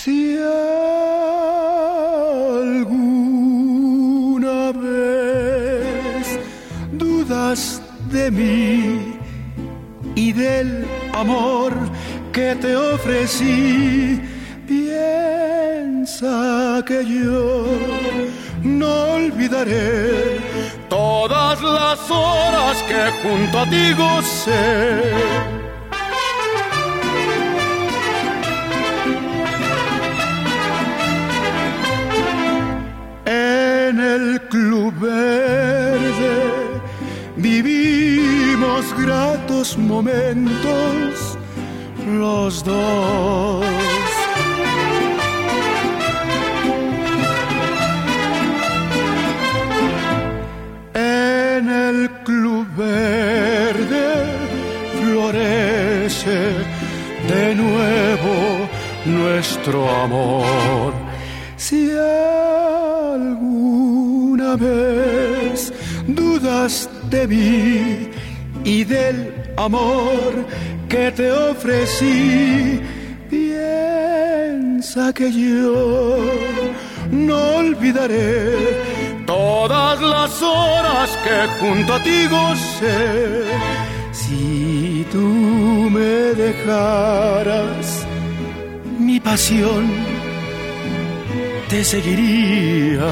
Si alguna vez dudas de mí y del amor que te ofrecí, piensa que yo no olvidaré todas las horas que junto a ti gocé. En el Club Verde vivimos gratos momentos los dos. En el Club Verde florece de nuevo nuestro amor. Si alguna vez dudas de mí y del amor que te ofrecí, piensa que yo no olvidaré todas las horas que junto a ti gocé. Si tú me dejaras, mi pasión te seguiría.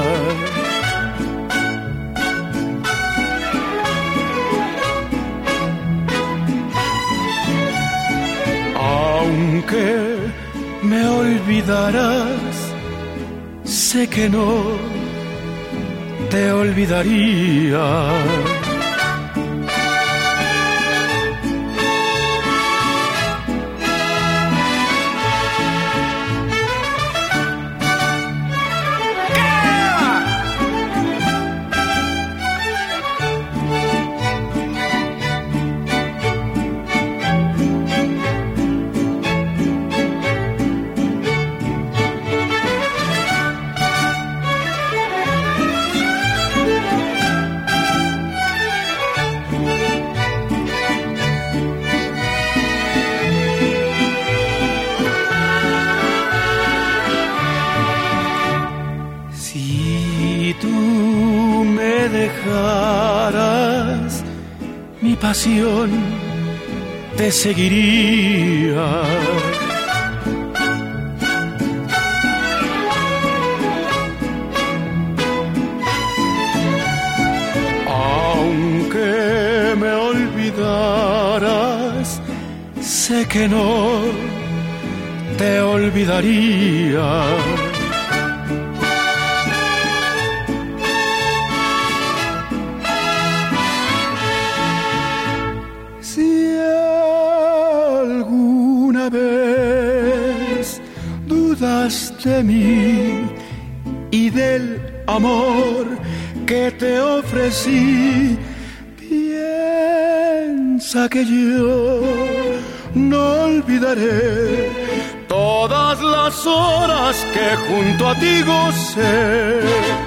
Aunque me olvidarás, sé que no te olvidaría. Mi pasión te seguiría. Aunque me olvidaras, sé que no te olvidaría. De mí y del amor que te ofrecí, piensa que yo no olvidaré todas las horas que junto a ti gocé.